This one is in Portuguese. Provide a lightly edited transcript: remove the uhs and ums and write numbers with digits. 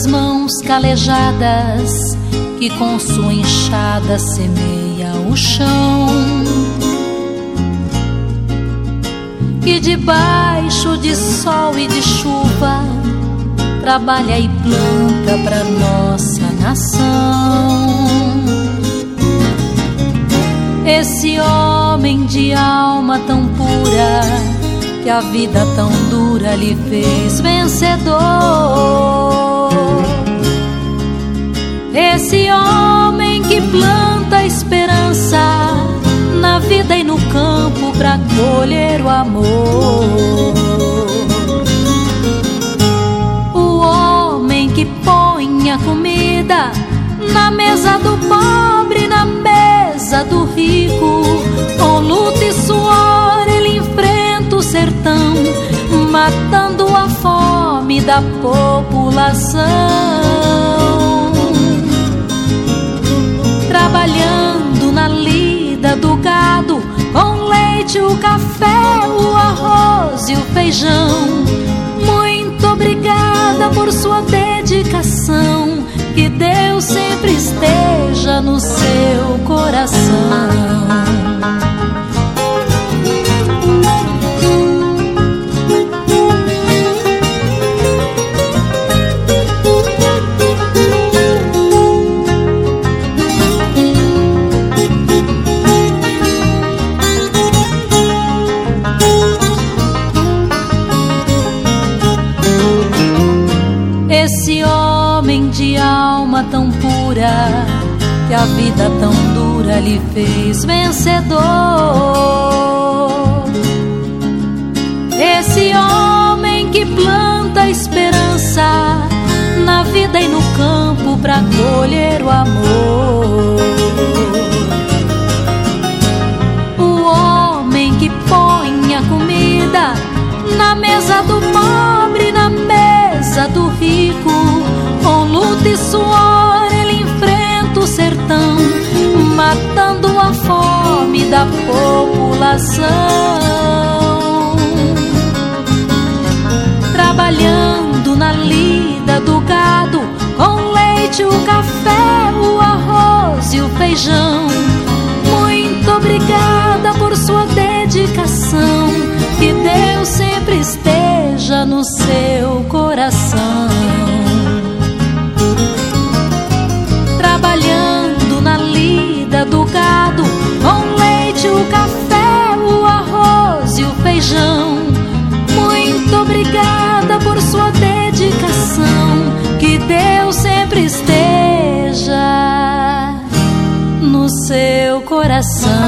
suas mãos calejadas, que com sua enxada semeia o chão, que debaixo de sol e de chuva trabalha e planta pra nossa nação. Esse homem de alma tão pura, que a vida tão dura lhe fez vencedor. Esse homem que planta esperança na vida e no campo pra colher o amor. O homem que põe a comida na mesa do pobre, na mesa do rico. Com luta e suor ele enfrenta o sertão, matando a fome da população. Trabalhando na lida do gado, com leite, o café, o arroz e o feijão. Muito obrigada por sua dedicação, que Deus sempre esteja no seu coração. Esse homem de alma tão pura, que a vida tão dura lhe fez vencedor. Esse homem que planta esperança na vida e no campo pra colher o amor. O homem que põe a comida na mesa do pobre, na mesa do rico. Com luta e suor ele enfrenta o sertão, matando a fome da população. Trabalhando na lida do gado, com leite, o café, o arroz e o feijão. Muito obrigada por sua dedicação, que Deus sempre esteja no seu coração. Trabalhando na lida do gado, com leite, o café, o arroz e o feijão. Muito obrigada por sua dedicação, que Deus sempre esteja no seu coração.